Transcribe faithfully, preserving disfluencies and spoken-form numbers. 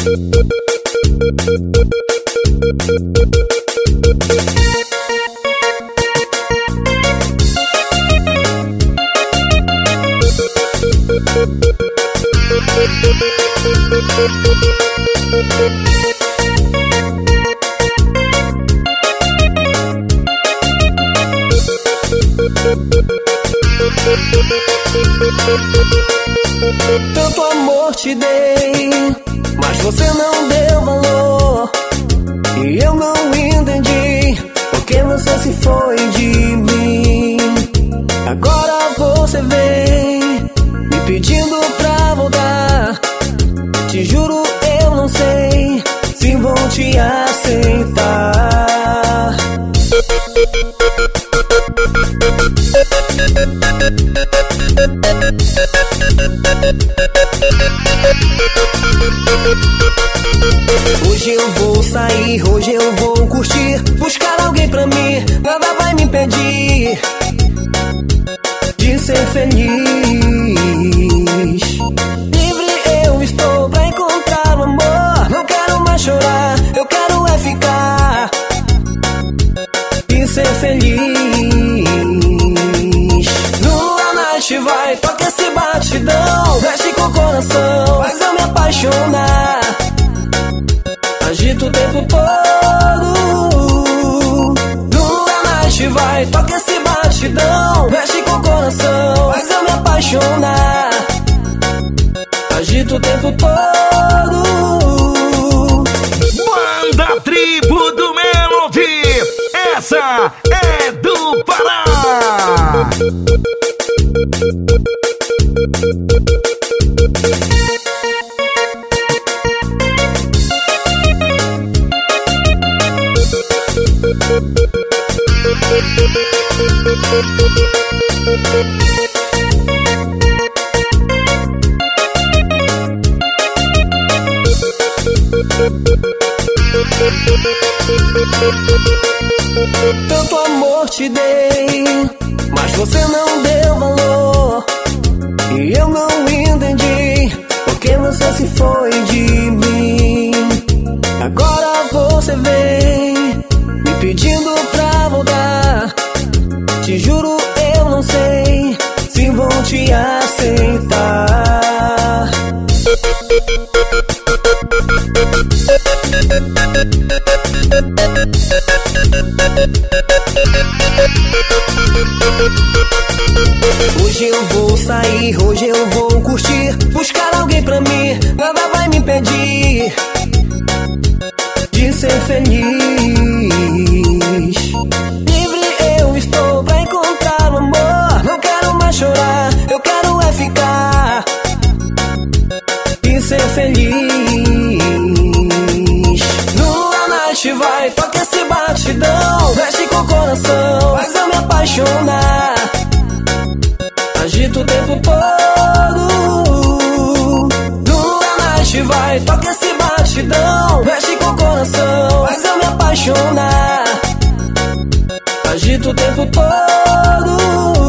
Tanto amor te dei, mas você não deu valor. E eu não entendi porque você se foi de mim. Agora você vem me pedindo pra voltar. Te juro, eu não sei se vou te aceitar. Hoje eu vou sair, hoje eu vou curtir, buscar alguém pra mim, nada vai me impedir de ser feliz. Livre eu estou pra encontrar o amor, não quero mais chorar, eu quero é ficar e ser feliz. Lua Night vai, toca esse batidão, mexe com o coração, faz eu me apaixonar. Agita o tempo todo. Lua Night vai, toca esse batidão, mexe com o coração, faz eu me apaixonar. Agita o tempo todo. Banda Tribo do Melody, essa é do Pará. Tanto amor te dei, mas você não deu valor. E eu não entendi porque você se foi de mim. Agora você vem me pedindo pra voltar. Te juro, eu não sei se vou te aceitar. Hoje eu vou sair, hoje eu vou curtir, buscar alguém pra mim, nada vai me impedir de ser feliz. Livre eu estou pra encontrar o amor, não quero mais chorar, eu quero é ficar e ser feliz. Lua Night vai, toca esse batidão, mexe com o coração, faz eu me apaixonar. Agita o tempo todo. Lua Night vai, toca esse batidão, mexe com o coração, faz eu me apaixonar. Agita o tempo todo.